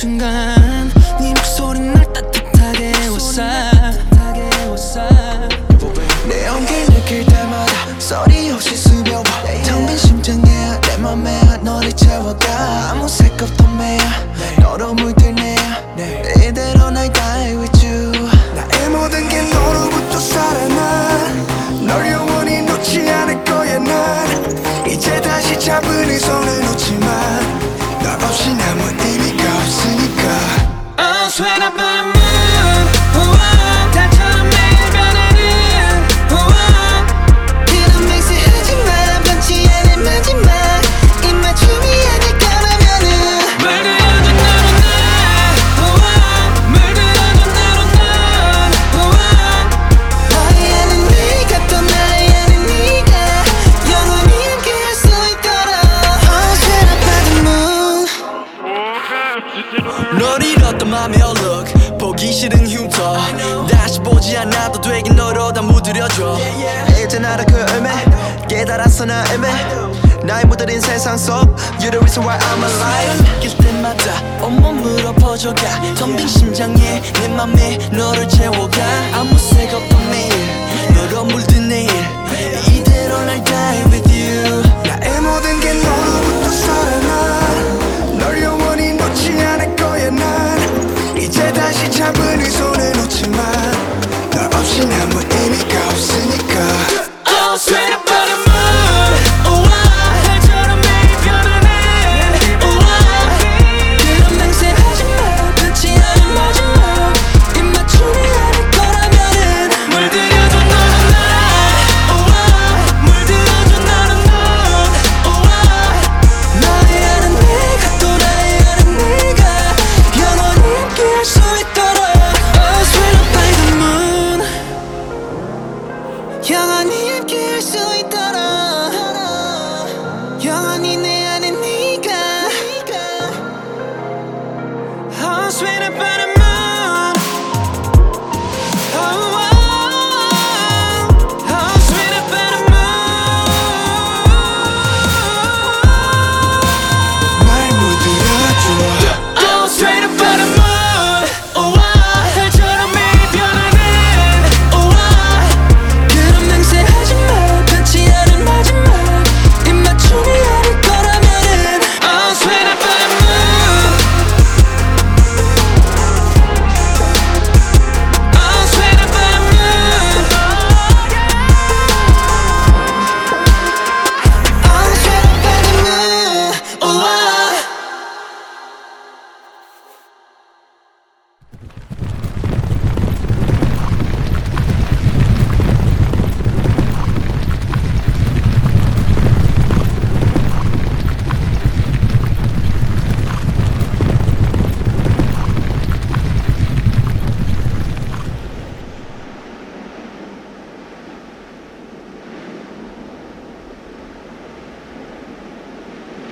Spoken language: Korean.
순간 네 목소린 날 따뜻하게 웃어 내 온길 느낄 때마다 소리 없이 스며와 텅 빈 심장에 내 맘에 너를 채워가 아무 색 없던 매야 너로 물들네야 이대로 날 die with you 나의 모든 게 너로부터 살아나 널 영원히 놓지 않을 거야 난 이제 다시 잡은 이 손을 놓지만 널 없인 아무 의미가 없으니까 Oh sweat up on the moon 우와 달처럼 매일 변하는 우와 이런 맹세하지 마 변치 않을 마지막 입맞춤이 아닐 거라면은 물들어줘 너로 나 우와 물들어줘 너로 넌 우와 너의 아는 네가 또 나의 아는 네가 영원히 함께 할 수 있도록 Oh sweat up on the moon 널 잃었던 맘의 얼룩 보기 싫은 흉터 다시 보지 않아도 되긴 너로 다 무드려줘 이제 나를 그 의미 깨달았어 나 의미 나의 무드린 세상 속 You're the reason why I'm alive 느낄 때마다 온몸으로 퍼져가 텅 빈 심장에 내 맘에 너를 채워가 아무 색 없던 매일 너로 물든 내일 이대로 날 die with you 나의 모든 게 너로부터 살아나 널 영원히 놓지 않을 거야 난 이제 다시 잡은 이 손을 놓지만 널 없인 아무 의미가 없으니까 Oh sweat up on the moon 우와 달처럼 매일 변하는 우와 그런 맹세하지 마 변치 않은 마지막 입맞춤이 아닐 거라면은 물들여줘 너는 나 우와 물들어줘 너는 넌 우와 너의 아는 내가 또 나의 아는 네가 영원히 함께 할 수 있도록 Oh sweat up by the moon 영원히 함께 할 수 있도록 영원히 내 안에 네가 Oh sweet about